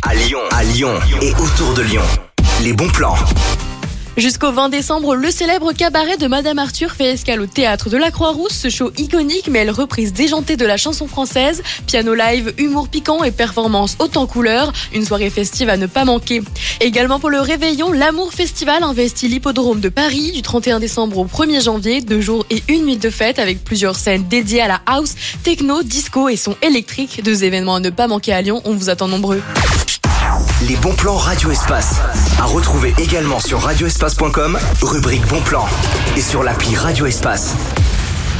À Lyon et autour de Lyon. Les bons plans. Jusqu'au 20 décembre, le célèbre cabaret de Madame Arthur fait escale au théâtre de la Croix-Rousse. Ce show iconique mêle reprise déjantée de la chanson française, piano live, humour piquant et performance haute en couleurs. Une soirée festive à ne pas manquer. Également pour le réveillon, l'Amour Festival investit l'hippodrome de Paris du 31 décembre au 1er janvier. 2 jours et 1 nuit de fête avec plusieurs scènes dédiées à la house, techno, disco et son électrique. 2 événements à ne pas manquer à Lyon. On vous attend nombreux. Les bons plans Radio Espace. À retrouver également sur radioespace.com, rubrique bons plans. Et sur l'appli Radio Espace.